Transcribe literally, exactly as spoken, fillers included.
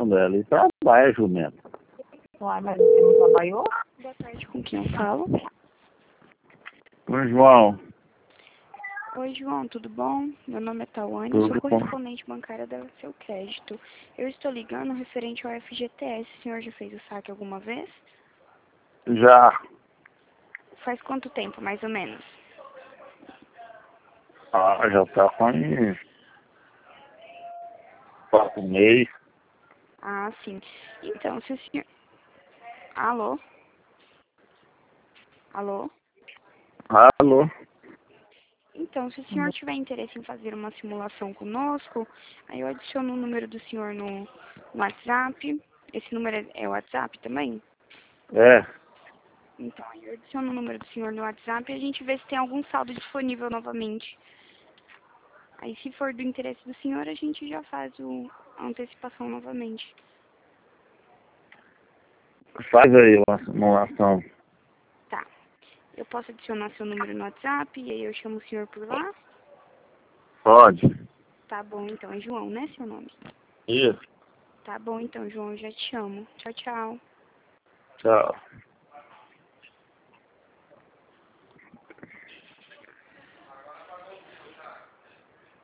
situação dela. E trabalha, jumento. Uai, mas você não trabalhou? Boa tarde, com quem eu falo? Oi, João. Oi, João, tudo bom? Meu nome é Tawane, Tudo sou bom? correspondente bancária da Seu Crédito. Eu estou ligando referente ao F G T S. O senhor já fez o saque alguma vez? Já. Faz quanto tempo, mais ou menos? Ah, já tá com aí quatro meses. Ah, sim. Então, se o senhor... Alô? Alô? Alô? Então, se o senhor tiver interesse em fazer uma simulação conosco, aí eu adiciono o número do senhor no, no WhatsApp. Esse número é, é o WhatsApp também? É. Então, aí eu adiciono o número do senhor no WhatsApp e a gente vê se tem algum saldo disponível novamente. Aí, se for do interesse do senhor, a gente já faz o, a antecipação novamente. Faz aí uma simulação. Tá. Eu posso adicionar seu número no WhatsApp e aí eu chamo o senhor por lá? Pode. Tá bom, então. É João, né, seu nome? Isso. Tá bom, então, João. Eu já te chamo. Tchau, tchau. Tchau.